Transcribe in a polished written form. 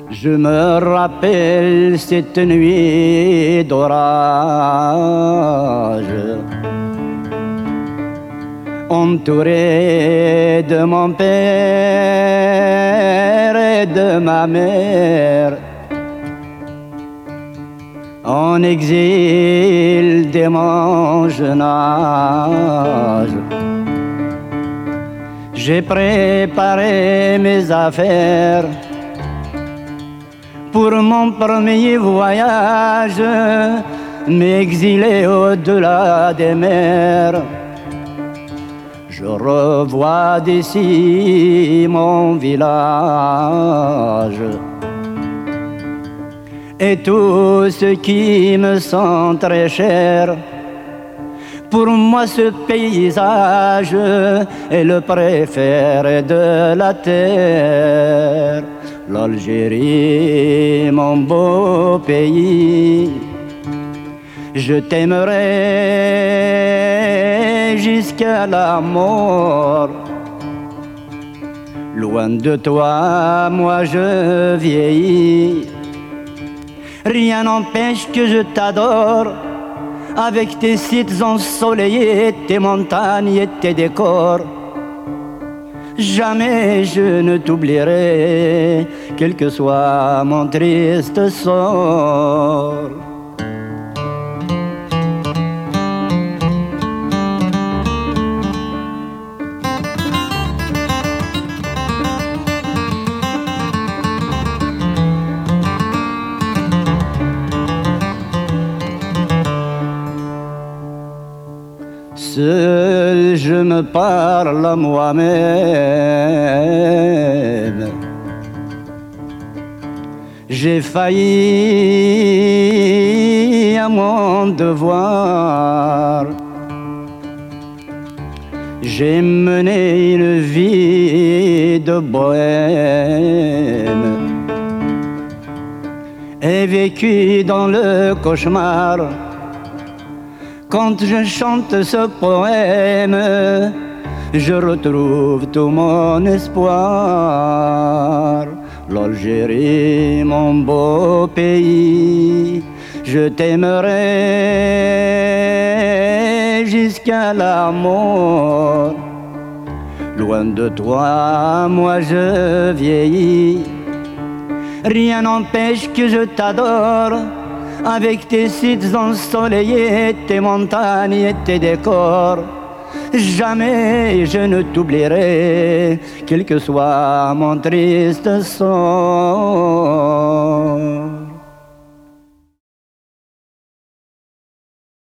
Je me rappelle cette nuit d'orage, entouré de mon père et de ma mère, en exil dès mon jeune âge. J'ai préparé mes affaires pour mon premier voyage, m'exiler au-delà des mers. Je revois d'ici mon village et tout ce qui me sont très chers. Pour moi ce paysage est le préféré de la terre. L'Algérie, mon beau pays, je t'aimerai jusqu'à la mort. Loin de toi, moi je vieillis. Rien n'empêche que je t'adore, avec tes sites ensoleillés, tes montagnes et tes décors. Jamais je ne t'oublierai, quel que soit mon triste sort. Seul je me parle à moi-même. J'ai failli à mon devoir. J'ai mené une vie de bohème et vécu dans le cauchemar. Quand je chante ce poème, je retrouve tout mon espoir. L'Algérie, mon beau pays, je t'aimerai jusqu'à la mort. Loin de toi, moi je vieillis. Rien n'empêche que je t'adore, avec tes sites ensoleillés, tes montagnes et tes décors. Jamais je ne t'oublierai, quel que soit mon triste sort.